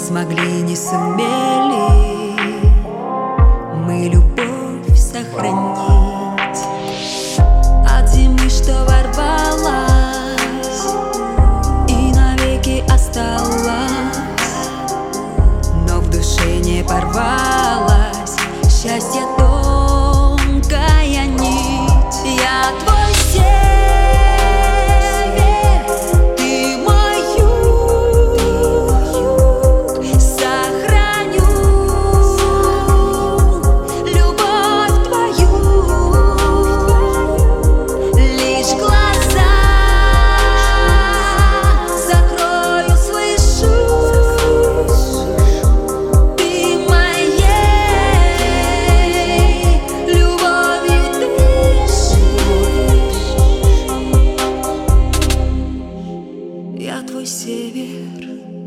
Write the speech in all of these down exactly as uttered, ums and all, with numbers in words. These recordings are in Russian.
смогли, не сумели мы любовь сохранить. От зимы, что ворвалась и навеки осталась, но в душе не порвалась. Счастье тонкая нить. Я твой север, ты мой юг. Сохраню любовь твою, лишь глаза закрою, слышу. Я твой север,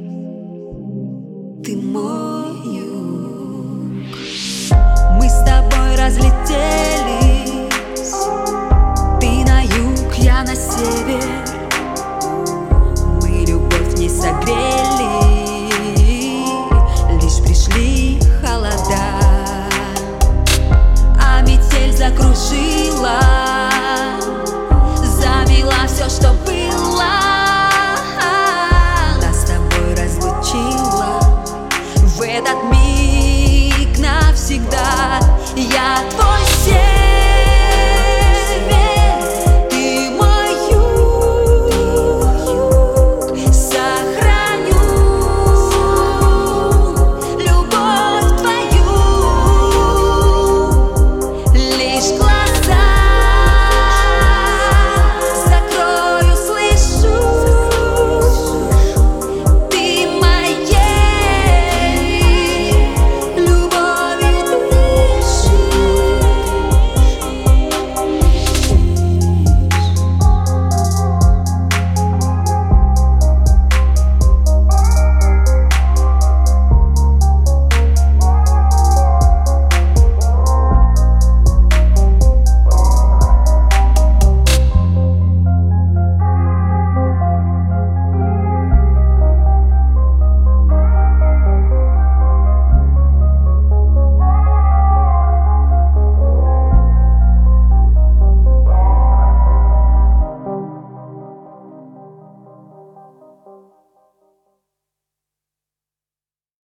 ты мой юг. Мы с тобой разлетелись, ты на юг, я на север.